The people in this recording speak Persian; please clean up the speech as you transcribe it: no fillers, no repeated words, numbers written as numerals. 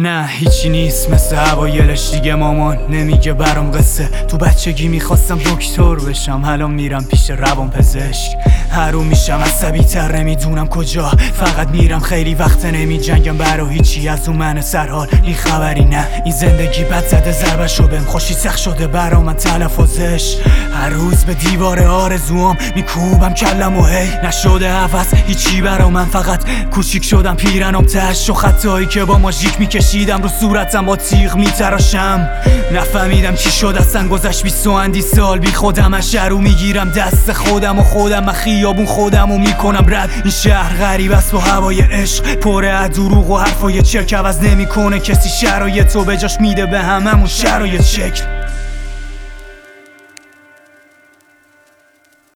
نه هیچی نیست مثل اوایلش دیگه. مامان نمیگه برام قصه. تو بچگی میخواستم دکتر بشم، الان میرم پیش روان پزشک. هرو میشم عصبی تر، نمیدونم کجا. فقط میرم خیلی وقت نمی جنگم برا هیچی. از اون من سرحال این خبری نه. این زندگی بد زده ضربشو بهم، خوشی سخت شده برا من تلفظش. هر روز به دیوار آرزوام میکوبم کلم و هی نشده عوض هیچی برا من. فقط کوچیک شدم پیرنم تش و خطایی که با ماژیک میکشیدم رو صورتم با تیغ میتراشم. نفهمیدم چی شد اصلا، گذشت 20 سال بی خودم. از شهرو میگیرم دست خودم و خودم من خیابون خودم و میکنم رد. این شهر غریب است با هوای عشق، پره از دروغ و حرفای چرک. عوض نمیکنه کسی شرایطو، به جاش میده به هممون شرایط شکل.